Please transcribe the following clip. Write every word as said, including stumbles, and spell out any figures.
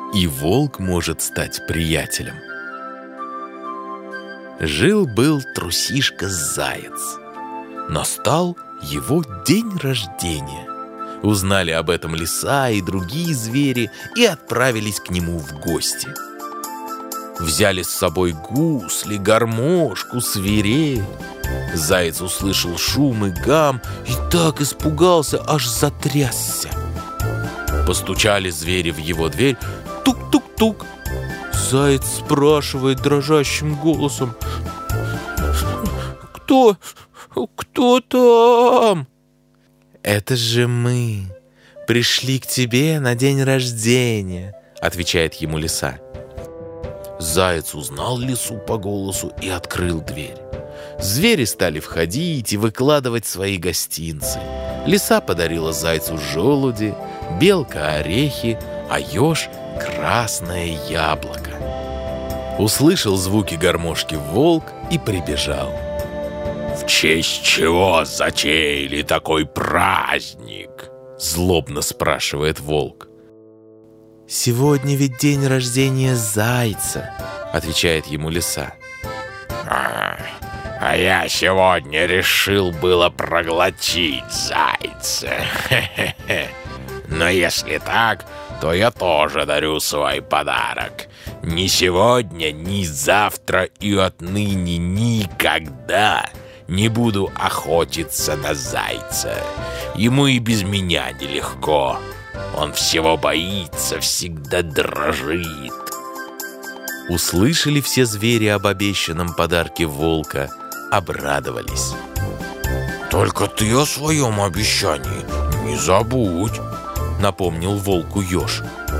и волк может стать приятелем. Жил-был трусишка-заяц. Настал его день рождения. Узнали об этом лиса и другие звери и отправились к нему в гости. Взяли с собой гусли, гармошку, свирель. Заяц услышал шум и гам и так испугался, аж затрясся. Постучали звери в его дверь. Тук-тук-тук. Заяц спрашивает дрожащим голосом: «Кто? Кто там?» «Это же мы пришли к тебе на день рождения», — отвечает ему лиса. Заяц узнал лису по голосу и открыл дверь. Звери стали входить и выкладывать свои гостинцы. Лиса подарила зайцу желуди, белка орехи, а еж красное яблоко. Услышал звуки гармошки волк и прибежал. «В честь чего затеяли такой праздник?» — злобно спрашивает волк. «Сегодня ведь день рождения зайца», — отвечает ему лиса. А, а я сегодня решил было проглотить зайца. Но если так, то я тоже дарю свой подарок. Ни сегодня, ни завтра и отныне никогда не буду охотиться на зайца. Ему и без меня нелегко. Он всего боится, всегда дрожит». Услышали все звери об обещанном подарке волка, обрадовались. «Только ты о своем обещании не забудь», — напомнил волку еж.